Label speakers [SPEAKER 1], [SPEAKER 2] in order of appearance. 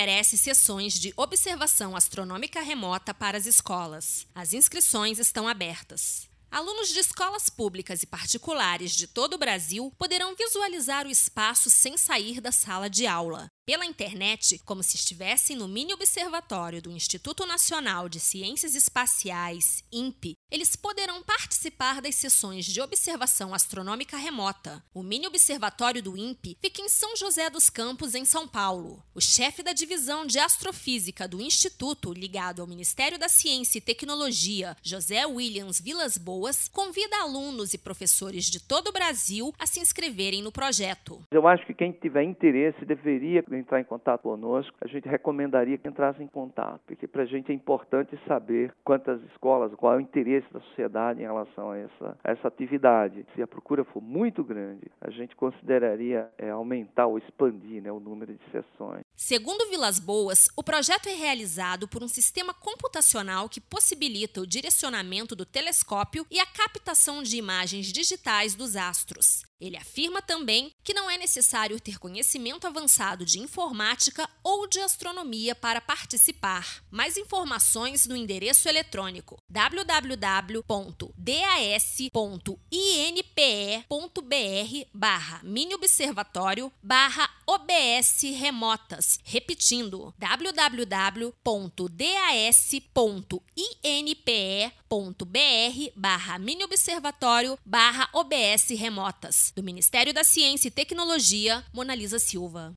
[SPEAKER 1] oferece sessões de observação astronômica remota para as escolas. As inscrições estão abertas. Alunos de escolas públicas e particulares de todo o Brasil poderão visualizar o espaço sem sair da sala de aula. Pela internet, como se estivessem no mini observatório do Instituto Nacional de Ciências Espaciais, INPE, eles poderão participar das sessões de observação astronômica remota. O mini observatório do INPE fica em São José dos Campos, em São Paulo. O chefe da divisão de astrofísica do Instituto, ligado ao Ministério da Ciência e Tecnologia, José Williams Vilas Boas, convida alunos e professores de todo o Brasil a se inscreverem no projeto.
[SPEAKER 2] Eu acho que quem tiver interesse deveria entrar em contato conosco. A gente recomendaria que entrasse em contato, porque para a gente é importante saber quantas escolas, qual é o interesse da sociedade em relação a essa atividade. Se a procura for muito grande, a gente consideraria aumentar ou expandir, o número de sessões.
[SPEAKER 1] Segundo Vilas Boas, o projeto é realizado por um sistema computacional que possibilita o direcionamento do telescópio e a captação de imagens digitais dos astros. Ele afirma também que não é necessário ter conhecimento avançado de informática ou de astronomia para participar. Mais informações no endereço eletrônico www.das.inpe.br/miniobservatório/OBS remotas. Repetindo, www.das.inpe.br/miniobservatório/OBS remotas. Do Ministério da Ciência e Tecnologia, Monalisa Silva.